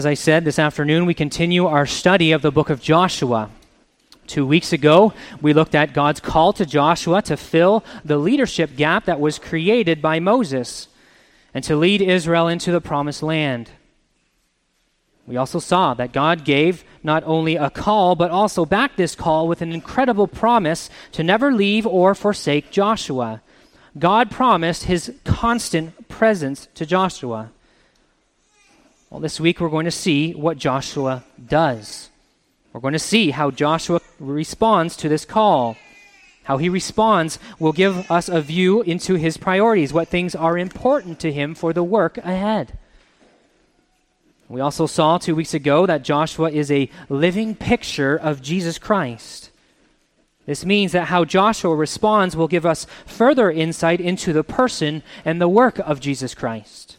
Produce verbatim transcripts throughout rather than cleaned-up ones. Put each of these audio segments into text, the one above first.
As I said, this afternoon we continue our study of the book of Joshua. Two weeks ago, we looked at God's call to Joshua to fill the leadership gap that was created by Moses and to lead Israel into the promised land. We also saw that God gave not only a call, but also backed this call with an incredible promise to never leave or forsake Joshua. God promised his constant presence to Joshua. Well, this week we're going to see what Joshua does. We're going to see how Joshua responds to this call. How he responds will give us a view into his priorities, what things are important to him for the work ahead. We also saw two weeks ago that Joshua is a living picture of Jesus Christ. This means that how Joshua responds will give us further insight into the person and the work of Jesus Christ.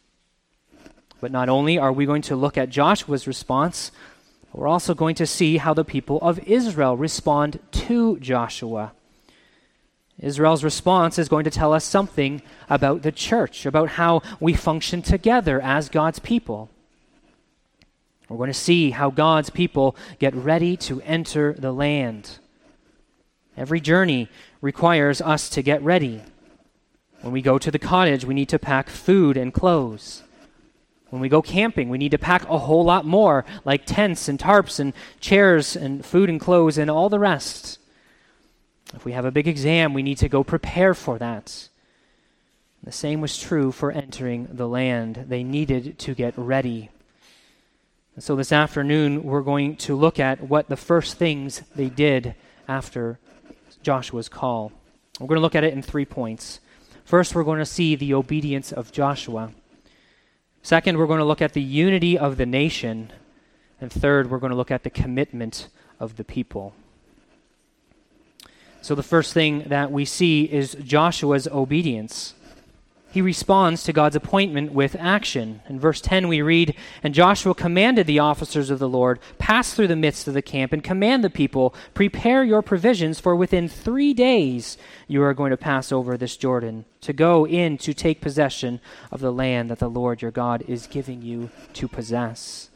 But not only are we going to look at Joshua's response, we're also going to see how the people of Israel respond to Joshua. Israel's response is going to tell us something about the church, about how we function together as God's people. We're going to see how God's people get ready to enter the land. Every journey requires us to get ready. When we go to the cottage, we need to pack food and clothes. When we go camping, we need to pack a whole lot more, like tents and tarps and chairs and food and clothes and all the rest. If we have a big exam, we need to go prepare for that. The same was true for entering the land. They needed to get ready. And so this afternoon, we're going to look at what the first things they did after Joshua's call. We're going to look at it in three points. First, we're going to see the obedience of Joshua. Second, we're going to look at the unity of the nation. And third, we're going to look at the commitment of the people. So the first thing that we see is Joshua's obedience. He responds to God's appointment with action. In verse ten we read, "And Joshua commanded the officers of the Lord, pass through the midst of the camp and command the people, prepare your provisions, for within three days you are going to pass over this Jordan, to go in to take possession of the land that the Lord your God is giving you to possess."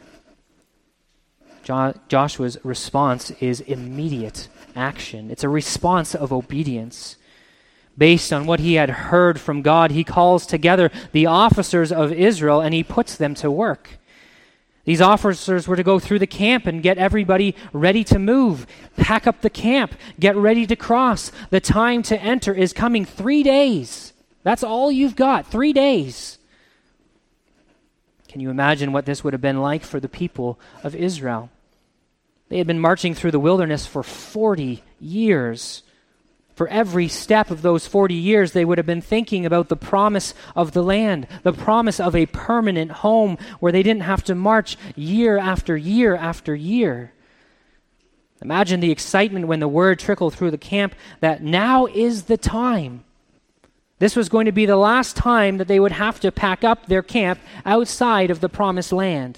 Jo- Joshua's response is immediate action. It's a response of obedience. Based on what he had heard from God, he calls together the officers of Israel and he puts them to work. These officers were to go through the camp and get everybody ready to move, pack up the camp, get ready to cross. The time to enter is coming. Three days. That's all you've got, three days. Can you imagine what this would have been like for the people of Israel? They had been marching through the wilderness for forty years. For every step of those forty years, they would have been thinking about the promise of the land, the promise of a permanent home where they didn't have to march year after year after year. Imagine the excitement when the word trickled through the camp that now is the time. This was going to be the last time that they would have to pack up their camp outside of the promised land.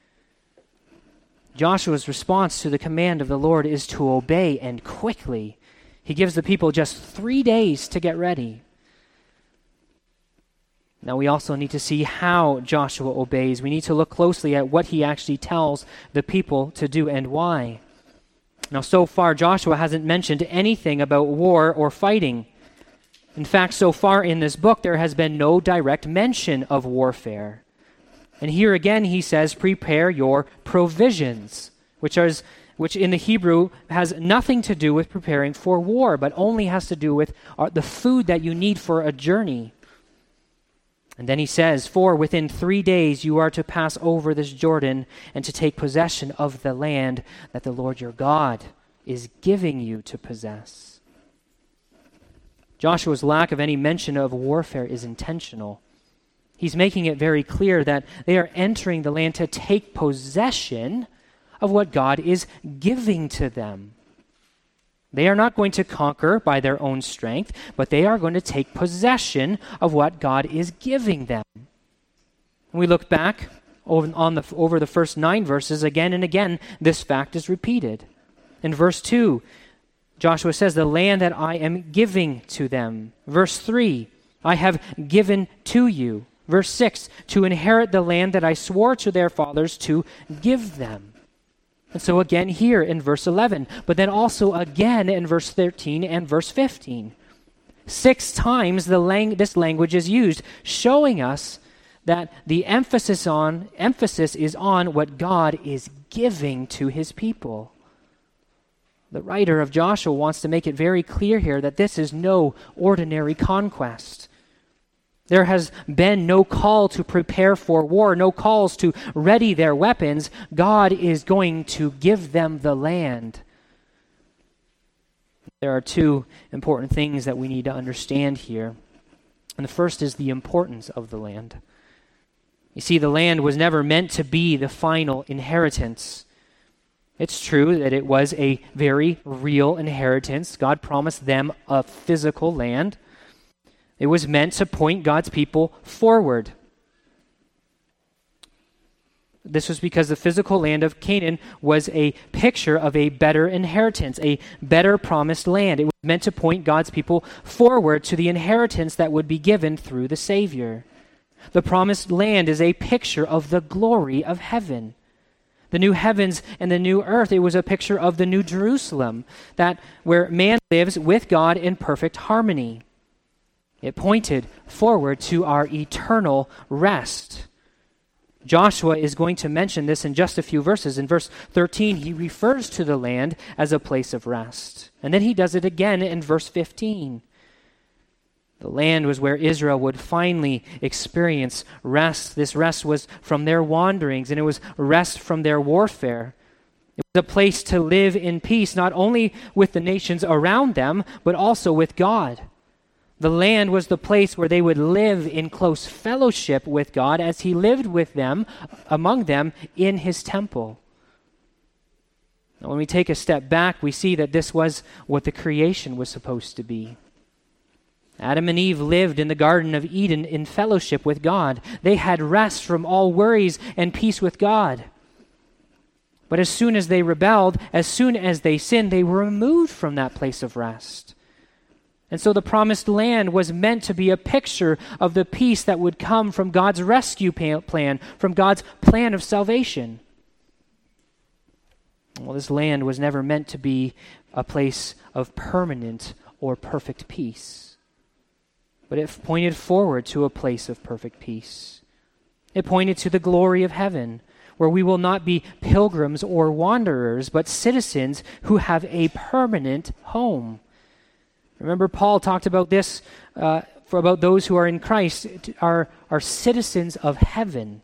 Joshua's response to the command of the Lord is to obey, and quickly. He gives the people just three days to get ready. Now we also need to see how Joshua obeys. We need to look closely at what he actually tells the people to do and why. Now so far, Joshua hasn't mentioned anything about war or fighting. In fact, so far in this book, there has been no direct mention of warfare. And here again, he says, prepare your provisions, which are which in the Hebrew has nothing to do with preparing for war, but only has to do with uh, the food that you need for a journey. And then he says, for within three days you are to pass over this Jordan and to take possession of the land that the Lord your God is giving you to possess. Joshua's lack of any mention of warfare is intentional. He's making it very clear that they are entering the land to take possession of what God is giving to them. They are not going to conquer by their own strength, but they are going to take possession of what God is giving them. When we look back over, on the, over the first nine verses, again and again, this fact is repeated. In verse two, Joshua says, the land that I am giving to them. Verse three, I have given to you. Verse six, to inherit the land that I swore to their fathers to give them. And so again here in verse eleven, but then also again in verse thirteen and verse fifteen. Six times the lang- this language is used, showing us that the emphasis on emphasis is on what God is giving to his people. The writer of Joshua wants to make it very clear here that this is no ordinary conquest. There has been no call to prepare for war, no calls to ready their weapons. God is going to give them the land. There are two important things that we need to understand here. And the first is the importance of the land. You see, the land was never meant to be the final inheritance. It's true that it was a very real inheritance. God promised them a physical land. It was meant to point God's people forward. This was because the physical land of Canaan was a picture of a better inheritance, a better promised land. It was meant to point God's people forward to the inheritance that would be given through the Savior. The promised land is a picture of the glory of heaven. The new heavens and the new earth, it was a picture of the new Jerusalem, that where man lives with God in perfect harmony. It pointed forward to our eternal rest. Joshua is going to mention this in just a few verses. In verse thirteen, he refers to the land as a place of rest. And then he does it again in verse fifteen. The land was where Israel would finally experience rest. This rest was from their wanderings, and it was rest from their warfare. It was a place to live in peace, not only with the nations around them, but also with God. The land was the place where they would live in close fellowship with God as he lived with them, among them, in his temple. Now, when we take a step back, we see that this was what the creation was supposed to be. Adam and Eve lived in the Garden of Eden in fellowship with God. They had rest from all worries and peace with God. But as soon as they rebelled, as soon as they sinned, they were removed from that place of rest. And so the promised land was meant to be a picture of the peace that would come from God's rescue plan, from God's plan of salvation. Well, this land was never meant to be a place of permanent or perfect peace. But it pointed forward to a place of perfect peace. It pointed to the glory of heaven, where we will not be pilgrims or wanderers, but citizens who have a permanent home. Remember, Paul talked about this uh, for about those who are in Christ, are, are citizens of heaven.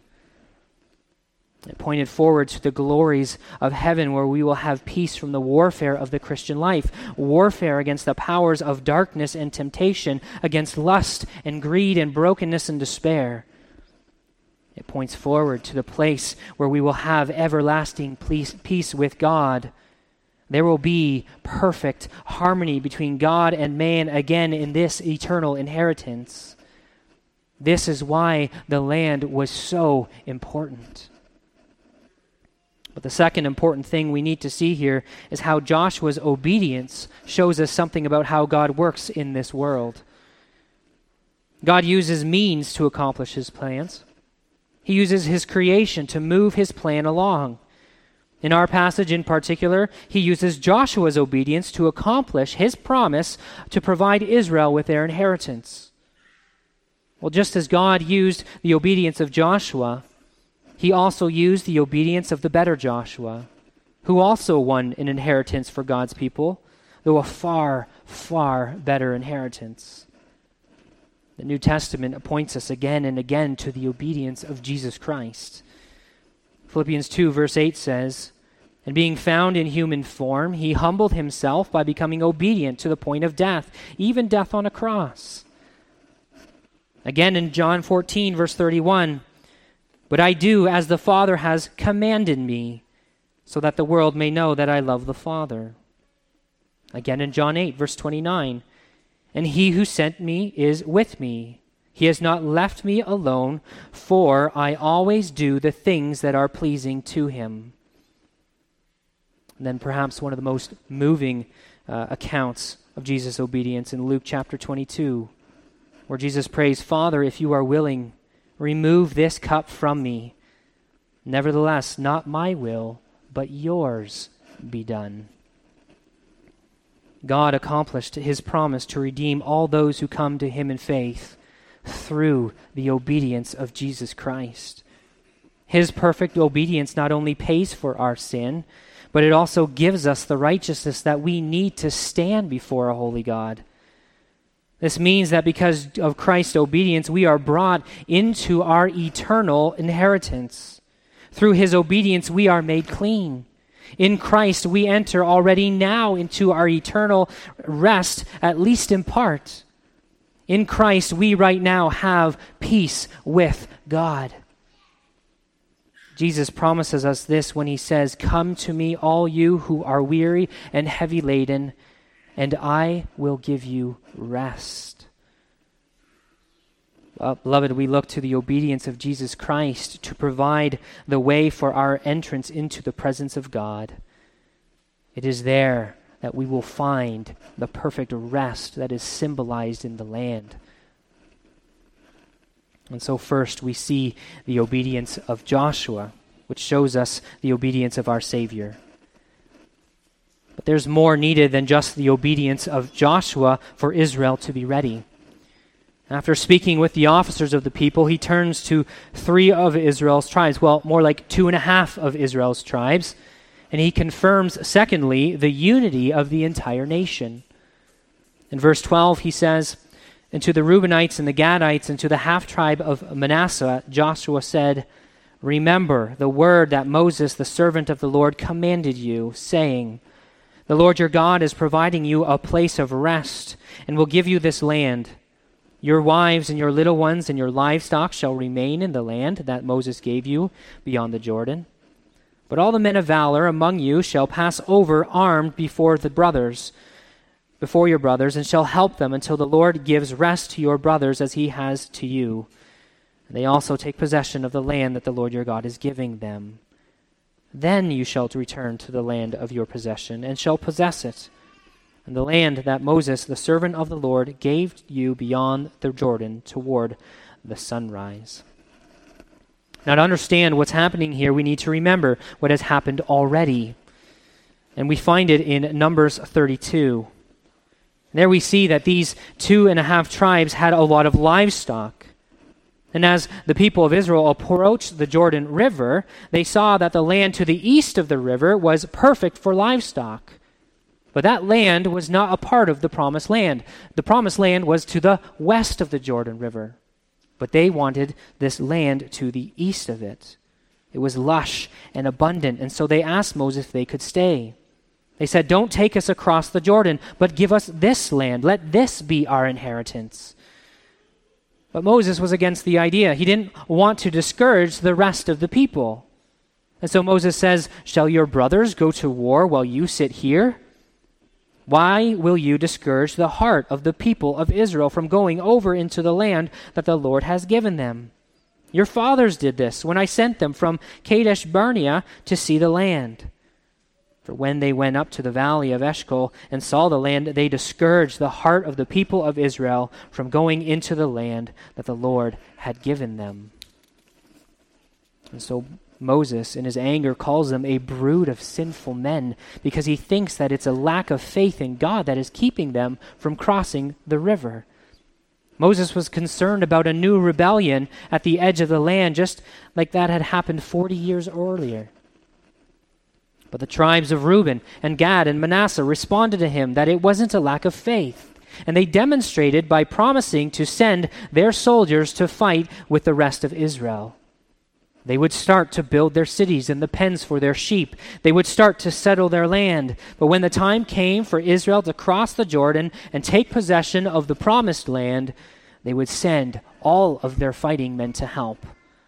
It pointed forward to the glories of heaven, where we will have peace from the warfare of the Christian life, warfare against the powers of darkness and temptation, against lust and greed and brokenness and despair. It points forward to the place where we will have everlasting peace, peace with God. There will be perfect harmony between God and man again in this eternal inheritance. This is why the land was so important. But the second important thing we need to see here is how Joshua's obedience shows us something about how God works in this world. God uses means to accomplish his plans. He uses his creation to move his plan along. In our passage in particular, he uses Joshua's obedience to accomplish his promise to provide Israel with their inheritance. Well, just as God used the obedience of Joshua, he also used the obedience of the better Joshua, who also won an inheritance for God's people, though a far, far better inheritance. The New Testament points us again and again to the obedience of Jesus Christ. Philippians two verse eight says, "And being found in human form, he humbled himself by becoming obedient to the point of death, even death on a cross." Again in John fourteen verse thirty-one, "But I do as the Father has commanded me, so that the world may know that I love the Father." Again in John eight verse twenty-nine, "And he who sent me is with me. He has not left me alone, for I always do the things that are pleasing to him." And then perhaps one of the most moving uh, accounts of Jesus' obedience in Luke chapter twenty-two, where Jesus prays, "Father, if you are willing, remove this cup from me. Nevertheless, not my will, but yours be done." God accomplished his promise to redeem all those who come to him in faith through the obedience of Jesus Christ. His perfect obedience not only pays for our sin, but it also gives us the righteousness that we need to stand before a holy God. This means that because of Christ's obedience, we are brought into our eternal inheritance. Through his obedience, we are made clean. In Christ, we enter already now into our eternal rest, at least in part. In Christ, we right now have peace with God. Jesus promises us this when he says, "Come to me, all you who are weary and heavy laden, and I will give you rest." Well, beloved, we look to the obedience of Jesus Christ to provide the way for our entrance into the presence of God. It is there that we will find the perfect rest that is symbolized in the land. And so first we see the obedience of Joshua, which shows us the obedience of our Savior. But there's more needed than just the obedience of Joshua for Israel to be ready. After speaking with the officers of the people, he turns to three of Israel's tribes, well, more like two and a half of Israel's tribes, and he confirms, secondly, the unity of the entire nation. In verse twelve, he says, "And to the Reubenites and the Gadites and to the half-tribe of Manasseh, Joshua said, 'Remember the word that Moses, the servant of the Lord, commanded you, saying, The Lord your God is providing you a place of rest and will give you this land. Your wives and your little ones and your livestock shall remain in the land that Moses gave you beyond the Jordan. But all the men of valor among you shall pass over armed before the brothers, before your brothers, and shall help them until the Lord gives rest to your brothers as he has to you. And they also take possession of the land that the Lord your God is giving them. Then you shall return to the land of your possession and shall possess it, and the land that Moses, the servant of the Lord, gave you beyond the Jordan toward the sunrise.'" Now, to understand what's happening here, we need to remember what has happened already. And we find it in Numbers thirty-two. There we see that these two and a half tribes had a lot of livestock. And as the people of Israel approached the Jordan River, they saw that the land to the east of the river was perfect for livestock. But that land was not a part of the promised land. The promised land was to the west of the Jordan River. But they wanted this land to the east of it. It was lush and abundant, and so they asked Moses if they could stay. They said, "Don't take us across the Jordan, but give us this land. Let this be our inheritance." But Moses was against the idea. He didn't want to discourage the rest of the people. And so Moses says, "Shall your brothers go to war while you sit here? Why will you discourage the heart of the people of Israel from going over into the land that the Lord has given them? Your fathers did this when I sent them from Kadesh Barnea to see the land. For when they went up to the valley of Eshcol and saw the land, they discouraged the heart of the people of Israel from going into the land that the Lord had given them." And so Moses, in his anger, calls them a brood of sinful men because he thinks that it's a lack of faith in God that is keeping them from crossing the river. Moses was concerned about a new rebellion at the edge of the land, just like that had happened forty years earlier. But the tribes of Reuben and Gad and Manasseh responded to him that it wasn't a lack of faith, and they demonstrated by promising to send their soldiers to fight with the rest of Israel. They would start to build their cities and the pens for their sheep. They would start to settle their land. But when the time came for Israel to cross the Jordan and take possession of the promised land, they would send all of their fighting men to help.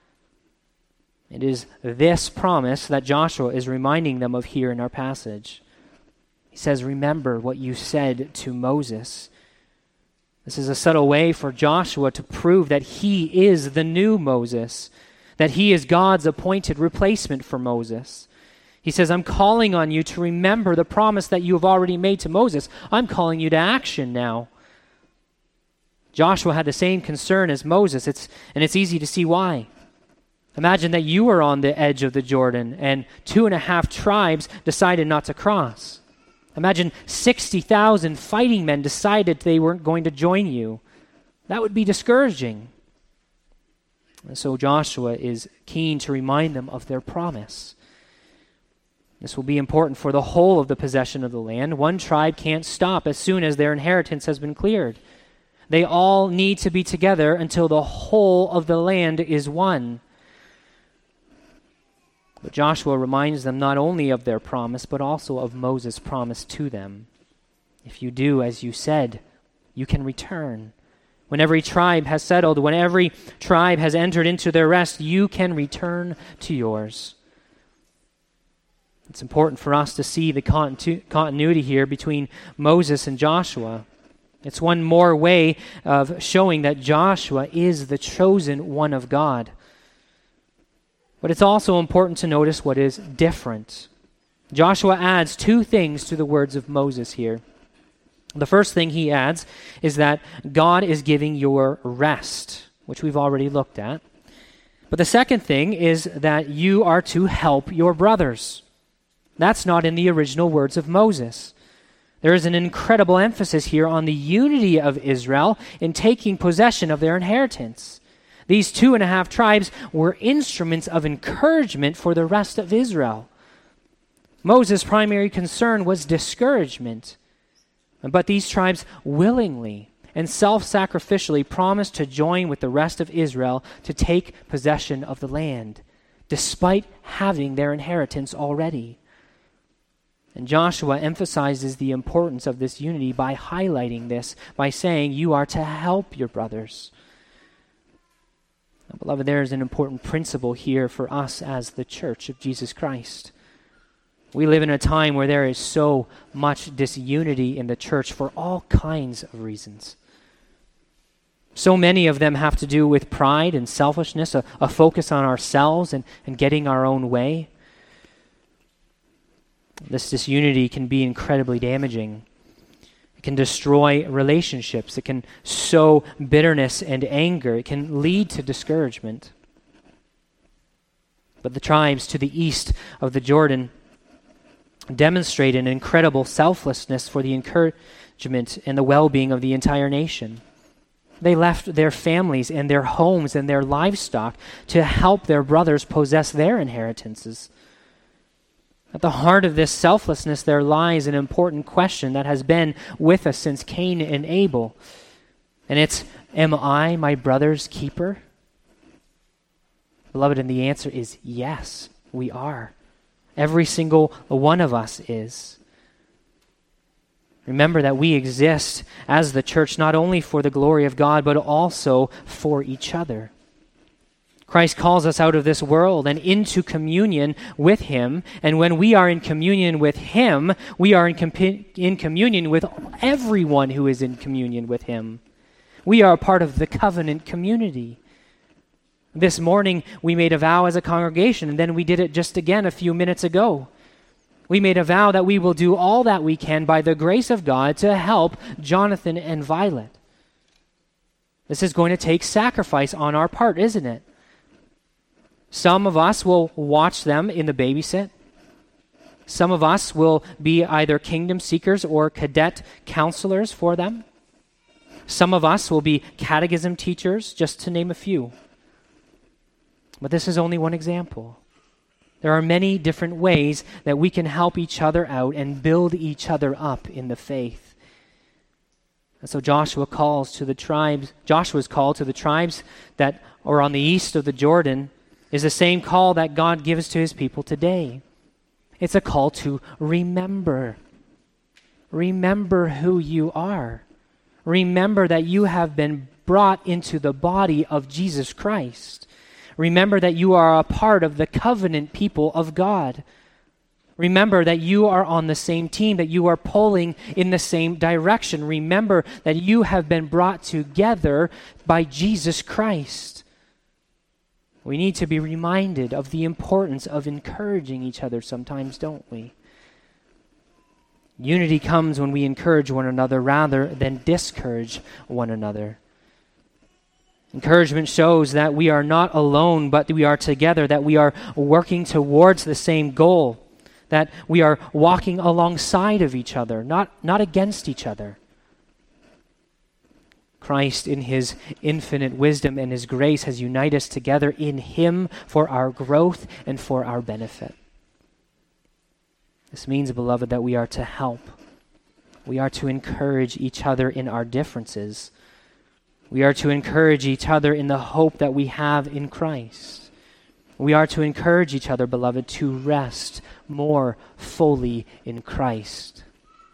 It is this promise that Joshua is reminding them of here in our passage. He says, "Remember what you said to Moses." This is a subtle way for Joshua to prove that he is the new Moses, that he is God's appointed replacement for Moses. He says, "I'm calling on you to remember the promise that you have already made to Moses. I'm calling you to action now." Joshua had the same concern as Moses, it's, and it's easy to see why. Imagine that you were on the edge of the Jordan and two and a half tribes decided not to cross. Imagine sixty thousand fighting men decided they weren't going to join you. That would be discouraging. And so Joshua is keen to remind them of their promise. This will be important for the whole of the possession of the land. One tribe can't stop as soon as their inheritance has been cleared. They all need to be together until the whole of the land is won. But Joshua reminds them not only of their promise, but also of Moses' promise to them. If you do as you said, you can return. When every tribe has settled, when every tribe has entered into their rest, you can return to yours. It's important for us to see the continu- continuity here between Moses and Joshua. It's one more way of showing that Joshua is the chosen one of God. But it's also important to notice what is different. Joshua adds two things to the words of Moses here. The first thing he adds is that God is giving your rest, which we've already looked at. But the second thing is that you are to help your brothers. That's not in the original words of Moses. There is an incredible emphasis here on the unity of Israel in taking possession of their inheritance. These two and a half tribes were instruments of encouragement for the rest of Israel. Moses' primary concern was discouragement. But these tribes willingly and self-sacrificially promised to join with the rest of Israel to take possession of the land, despite having their inheritance already. And Joshua emphasizes the importance of this unity by highlighting this, by saying, you are to help your brothers. Now, beloved, there is an important principle here for us as the church of Jesus Christ. We live in a time where there is so much disunity in the church for all kinds of reasons. So many of them have to do with pride and selfishness, a, a focus on ourselves and, and getting our own way. This disunity can be incredibly damaging. It can destroy relationships. It can sow bitterness and anger. It can lead to discouragement. But the tribes to the east of the Jordan demonstrate an incredible selflessness for the encouragement and the well-being of the entire nation. They left their families and their homes and their livestock to help their brothers possess their inheritances. At the heart of this selflessness, there lies an important question that has been with us since Cain and Abel. And it's, am I my brother's keeper? Beloved, and the answer is yes, we are. Every single one of us is. Remember that we exist as the church not only for the glory of God, but also for each other. Christ calls us out of this world and into communion with Him. And when we are in communion with Him, we are in, com- in communion with everyone who is in communion with Him. We are a part of the covenant community. This morning, we made a vow as a congregation, and then we did it just again a few minutes ago. We made a vow that we will do all that we can by the grace of God to help Jonathan and Violet. This is going to take sacrifice on our part, isn't it? Some of us will watch them in the babysit. Some of us will be either kingdom seekers or cadet counselors for them. Some of us will be catechism teachers, just to name a few. But this is only one example. There are many different ways that we can help each other out and build each other up in the faith. And so Joshua calls to the tribes, Joshua's call to the tribes that are on the east of the Jordan is the same call that God gives to His people today. It's a call to remember. Remember who you are. Remember that you have been brought into the body of Jesus Christ. Remember that you are a part of the covenant people of God. Remember that you are on the same team, that you are pulling in the same direction. Remember that you have been brought together by Jesus Christ. We need to be reminded of the importance of encouraging each other sometimes, don't we? Unity comes when we encourage one another rather than discourage one another. Encouragement shows that we are not alone, but we are together, that we are working towards the same goal, that we are walking alongside of each other, not, not against each other. Christ, in his infinite wisdom and his grace, has united us together in him for our growth and for our benefit. This means, beloved, that we are to help. We are to encourage each other in our differences. We are to encourage each other in the hope that we have in Christ. We are to encourage each other, beloved, to rest more fully in Christ.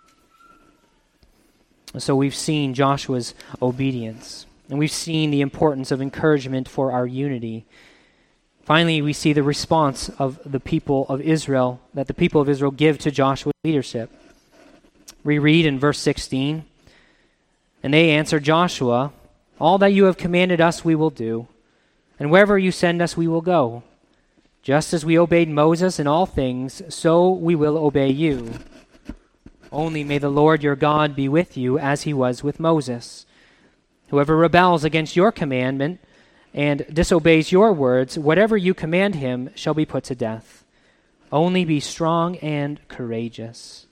So we've seen Joshua's obedience, and we've seen the importance of encouragement for our unity. Finally, we see the response of the people of Israel, that the people of Israel give to Joshua's leadership. We read in verse sixteen, "And they answered Joshua, 'All that you have commanded us we will do, and wherever you send us we will go. Just as we obeyed Moses in all things, so we will obey you. Only may the Lord your God be with you as he was with Moses. Whoever rebels against your commandment and disobeys your words, whatever you command him shall be put to death. Only be strong and courageous.'"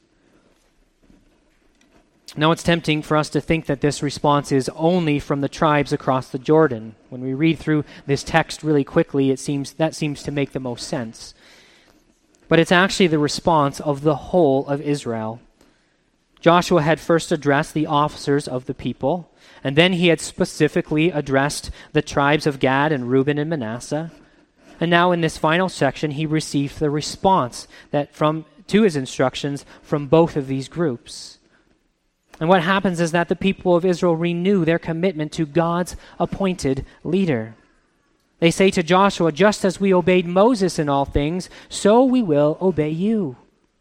Now it's tempting for us to think that this response is only from the tribes across the Jordan. When we read through this text really quickly, it seems that seems to make the most sense. But it's actually the response of the whole of Israel. Joshua had first addressed the officers of the people, and then he had specifically addressed the tribes of Gad and Reuben and Manasseh. And now in this final section, he received the response that from to his instructions from both of these groups. And what happens is that the people of Israel renew their commitment to God's appointed leader. They say to Joshua, "Just as we obeyed Moses in all things, so we will obey you."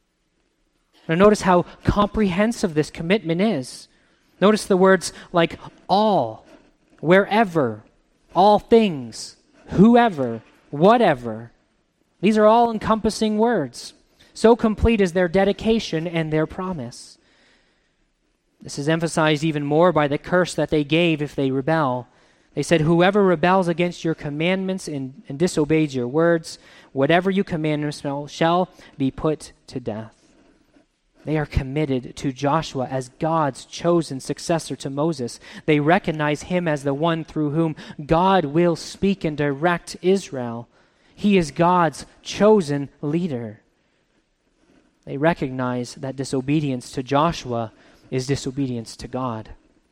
Now notice how comprehensive this commitment is. Notice the words like all, wherever, all things, whoever, whatever. These are all encompassing words. So complete is their dedication and their promise. This is emphasized even more by the curse that they gave if they rebel. They said, "Whoever rebels against your commandments and, and disobeys your words, whatever you command shall, shall be put to death." They are committed to Joshua as God's chosen successor to Moses. They recognize him as the one through whom God will speak and direct Israel. He is God's chosen leader. They recognize that disobedience to Joshua is disobedience to God.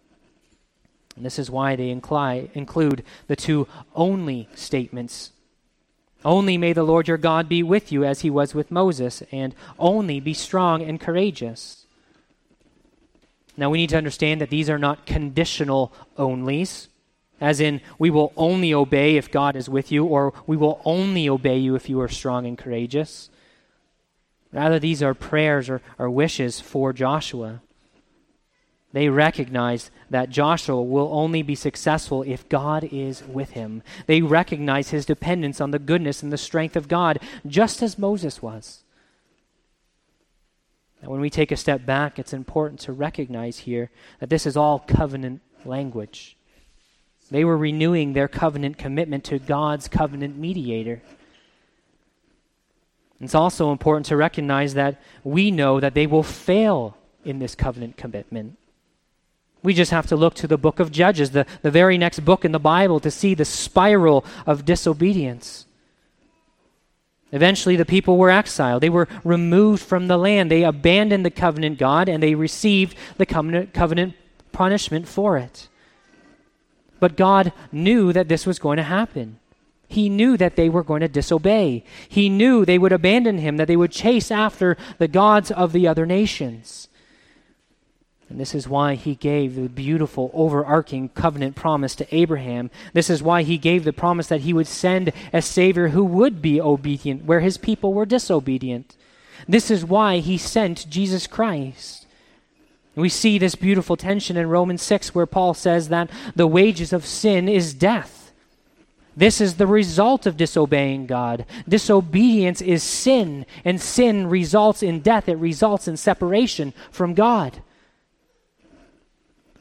And this is why they incli- include the two only statements. Only may the Lord your God be with you as he was with Moses, and only be strong and courageous. Now we need to understand that these are not conditional onlys, as in we will only obey if God is with you, or we will only obey you if you are strong and courageous. Rather, these are prayers or, or wishes for Joshua. They recognize that Joshua will only be successful if God is with him. They recognize his dependence on the goodness and the strength of God, just as Moses was. Now, when we take a step back, it's important to recognize here that this is all covenant language. They were renewing their covenant commitment to God's covenant mediator. It's also important to recognize that we know that they will fail in this covenant commitment. We just have to look to the book of Judges, the, the very next book in the Bible, to see the spiral of disobedience. Eventually, the people were exiled. They were removed from the land. They abandoned the covenant God, and they received the covenant, covenant punishment for it. But God knew that this was going to happen. He knew that they were going to disobey. He knew they would abandon him, that they would chase after the gods of the other nations. And this is why he gave the beautiful overarching covenant promise to Abraham. This is why he gave the promise that he would send a Savior who would be obedient where his people were disobedient. This is why he sent Jesus Christ. And we see this beautiful tension in Romans six where Paul says that the wages of sin is death. This is the result of disobeying God. Disobedience is sin, and sin results in death. It results in separation from God.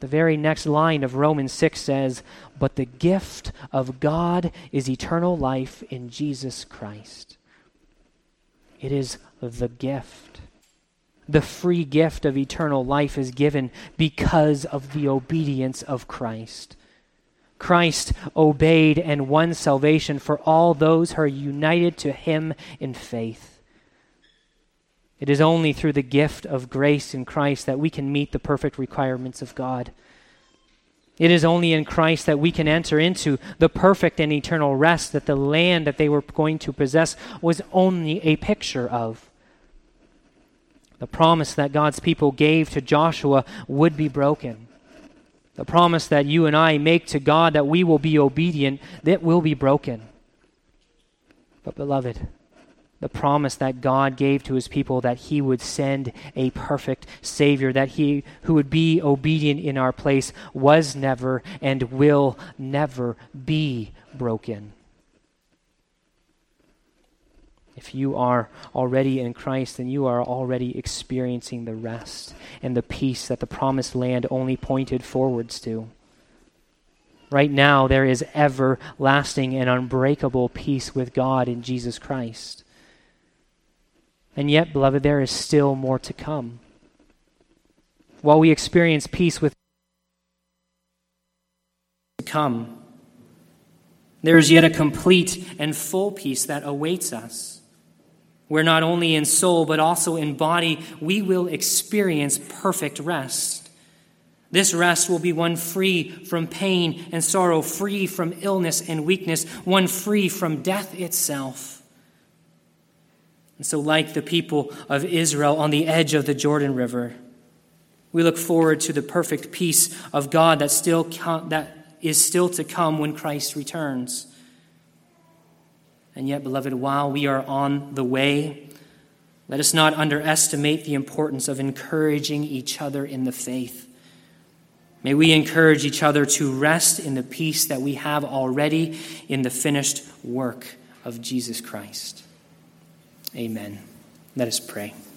The very next line of Romans six says, "But the gift of God is eternal life in Jesus Christ." It is the gift. The free gift of eternal life is given because of the obedience of Christ. Christ obeyed and won salvation for all those who are united to him in faith. It is only through the gift of grace in Christ that we can meet the perfect requirements of God. It is only in Christ that we can enter into the perfect and eternal rest that the land that they were going to possess was only a picture of. The promise that God's people gave to Joshua would be broken. The promise that you and I make to God that we will be obedient, that will be broken. But beloved, the promise that God gave to his people that he would send a perfect Savior, that he who would be obedient in our place was never and will never be broken. If you are already in Christ, then you are already experiencing the rest and the peace that the promised land only pointed forwards to. Right now, there is everlasting and unbreakable peace with God in Jesus Christ. And yet, beloved, there is still more to come. While we experience peace with to come, there is yet a complete and full peace that awaits us, where not only in soul but also in body we will experience perfect rest. This rest will be one free from pain and sorrow, free from illness and weakness, one free from death itself. And so, like the people of Israel on the edge of the Jordan River, we look forward to the perfect peace of God that still com- that is still to come when Christ returns. And yet, beloved, while we are on the way, let us not underestimate the importance of encouraging each other in the faith. May we encourage each other to rest in the peace that we have already in the finished work of Jesus Christ. Amen. Let us pray.